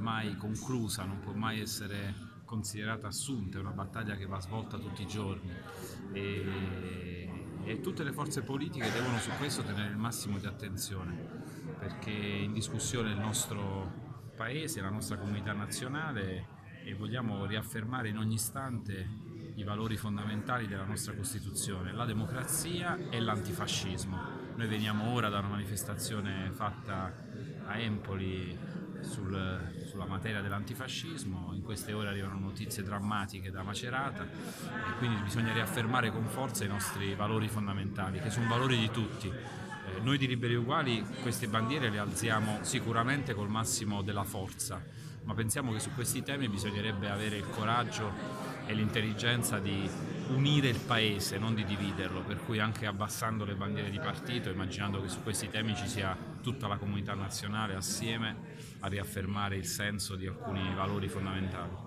mai conclusa, non può mai essere considerata assunta, è una battaglia che va svolta tutti i giorni e tutte le forze politiche devono su questo tenere il massimo di attenzione, perché è in discussione il nostro paese, la nostra comunità nazionale e vogliamo riaffermare in ogni istante i valori fondamentali della nostra Costituzione, la democrazia e l'antifascismo. Noi veniamo ora da una manifestazione fatta a Empoli sulla materia dell'antifascismo, in queste ore arrivano notizie drammatiche da Macerata e quindi bisogna riaffermare con forza i nostri valori fondamentali, che sono valori di tutti. Noi di Liberi Uguali queste bandiere le alziamo sicuramente col massimo della forza, ma pensiamo che su questi temi bisognerebbe avere il coraggio e l'intelligenza di unire il paese, non di dividerlo, per cui anche abbassando le bandiere di partito, immaginando che su questi temi ci sia tutta la comunità nazionale assieme a riaffermare il senso di alcuni valori fondamentali.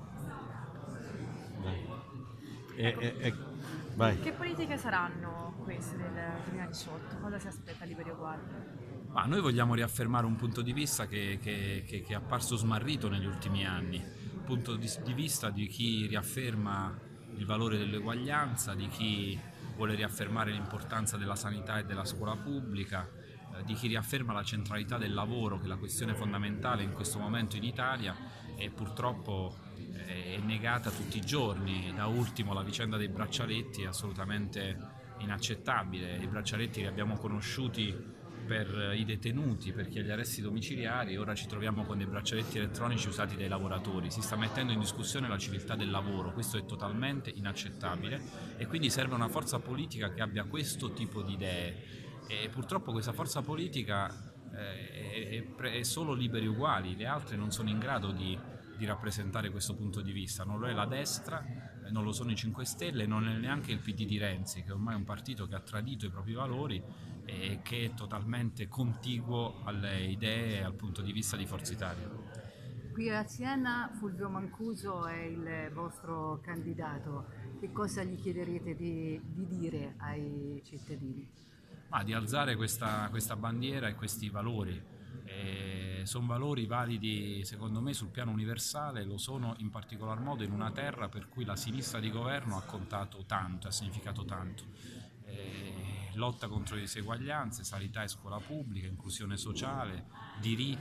Ecco, E, vai. che politiche saranno queste del 2018? Cosa si aspetta Liberi Uguali? Ma noi vogliamo riaffermare un punto di vista che è apparso smarrito negli ultimi anni, un punto di vista di chi riafferma il valore dell'eguaglianza, di chi vuole riaffermare l'importanza della sanità e della scuola pubblica, di chi riafferma la centralità del lavoro, che è la questione fondamentale in questo momento in Italia e purtroppo è negata tutti i giorni. Da ultimo la vicenda dei braccialetti è assolutamente inaccettabile. I braccialetti li abbiamo conosciuti per i detenuti, per chi ha gli arresti domiciliari, ora ci troviamo con dei braccialetti elettronici usati dai lavoratori. Si sta mettendo in discussione la civiltà del lavoro, questo è totalmente inaccettabile e quindi serve una forza politica che abbia questo tipo di idee e purtroppo questa forza politica è solo Liberi Uguali, le altre non sono in grado di rappresentare questo punto di vista, non lo è la destra, non lo sono i 5 Stelle, non è neanche il PD di Renzi, che ormai è un partito che ha tradito i propri valori e che è totalmente contiguo alle idee e al punto di vista di Forza Italia. Qui a Siena Fulvio Mancuso è il vostro candidato. Che cosa gli chiederete di dire ai cittadini? Ma di alzare questa bandiera e questi valori. Sono valori validi secondo me sul piano universale, lo sono in particolar modo in una terra per cui la sinistra di governo ha contato tanto, ha significato tanto. Lotta contro le diseguaglianze, sanità e scuola pubblica, inclusione sociale, diritti